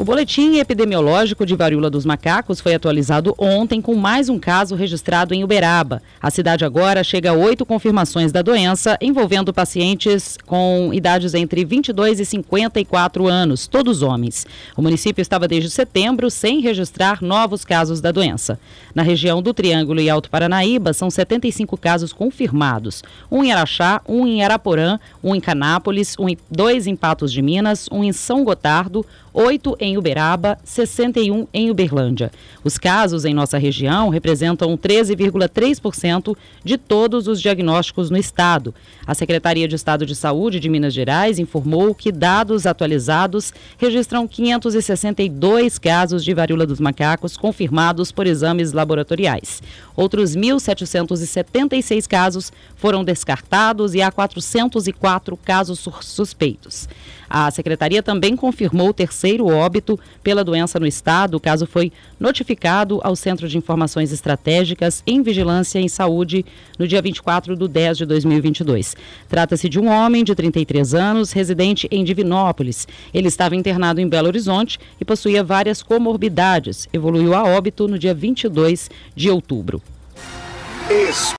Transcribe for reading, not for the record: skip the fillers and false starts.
O boletim epidemiológico de varíola dos macacos foi atualizado ontem com mais um caso registrado em Uberaba. A cidade agora chega a 8 confirmações da doença, envolvendo pacientes com idades entre 22 e 54 anos, todos homens. O município estava desde setembro sem registrar novos casos da doença. Na região do Triângulo e Alto Paranaíba, são 75 casos confirmados. Um em Araxá, um em Araporã, um em Canápolis, dois em Patos de Minas, um em São Gotardo, 8 em Uberaba, 61 em Uberlândia. Os casos em nossa região representam 13,3% de todos os diagnósticos no estado. A Secretaria de Estado de Saúde de Minas Gerais informou que dados atualizados registram 562 casos de varíola dos macacos confirmados por exames laboratoriais. Outros 1.776 casos foram descartados e há 404 casos suspeitos. A Secretaria também confirmou o terceiro óbito pela doença no estado. O caso foi notificado ao Centro de Informações Estratégicas em Vigilância em Saúde no dia 24/10/2022. Trata-se de um homem de 33 anos, residente em Divinópolis. Ele estava internado em Belo Horizonte e possuía várias comorbidades. Evoluiu a óbito no dia 22 de outubro.